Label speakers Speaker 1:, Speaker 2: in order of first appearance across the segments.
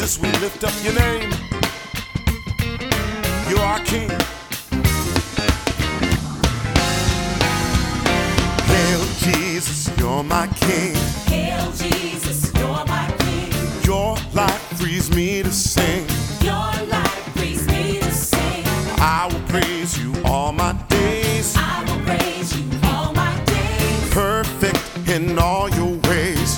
Speaker 1: Jesus, we lift up your name. You are King. Hail Jesus, you're my King.
Speaker 2: Hail Jesus, you're my King.
Speaker 1: Your light frees me to sing.
Speaker 2: Your light frees me to sing.
Speaker 1: I will praise you all my days.
Speaker 2: I will praise you all my days.
Speaker 1: Perfect in all your ways.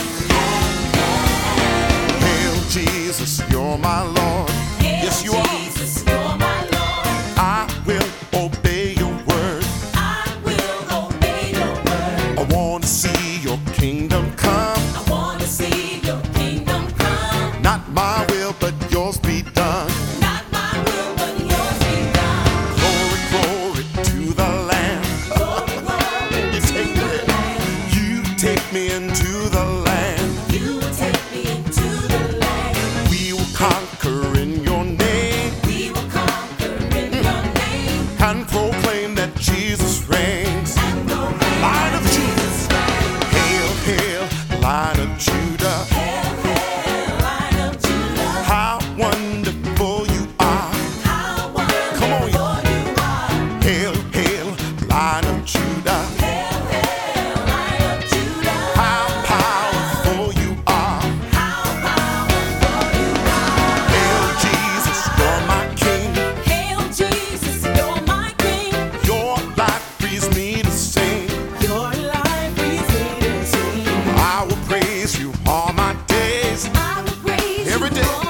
Speaker 1: Hail Jesus, you're my Lord.
Speaker 2: Hail
Speaker 1: Yes, you are.
Speaker 2: Jesus, you're my Lord.
Speaker 1: I will obey your word.
Speaker 2: I will obey your word.
Speaker 1: I want to see your kingdom come.
Speaker 2: I want to see your kingdom come.
Speaker 1: Not my will, but yours be done.
Speaker 2: Not my will, but yours be done.
Speaker 1: Glory, glory to the Lamb.
Speaker 2: Glory, glory
Speaker 1: You
Speaker 2: to
Speaker 1: take
Speaker 2: the Lamb.
Speaker 1: You take me into the land.
Speaker 2: You take me into the land.
Speaker 1: We will conquer in your name
Speaker 2: We will conquer in your name.
Speaker 1: and proclaim that Jesus reigns.
Speaker 2: And proclaim
Speaker 1: Lion of
Speaker 2: Jesus reigns.
Speaker 1: Hail, hail, Lion of Judah.
Speaker 2: Hail, hail, Lion of Judah.
Speaker 1: How wonderful you are.
Speaker 2: How
Speaker 1: Come on,
Speaker 2: wonderful you are.
Speaker 1: Hail, hail, Lion of Judah.
Speaker 2: Hail, hail, Lion of Judah.
Speaker 1: How powerful you are.
Speaker 2: How powerful you are.
Speaker 1: Hail Jesus, you're my King.
Speaker 2: Hail Jesus, you're my King.
Speaker 1: Your life frees me to sing.
Speaker 2: Your life frees me to sing.
Speaker 1: I will praise you all my days.
Speaker 2: I will praise
Speaker 1: Every
Speaker 2: you
Speaker 1: day.
Speaker 2: all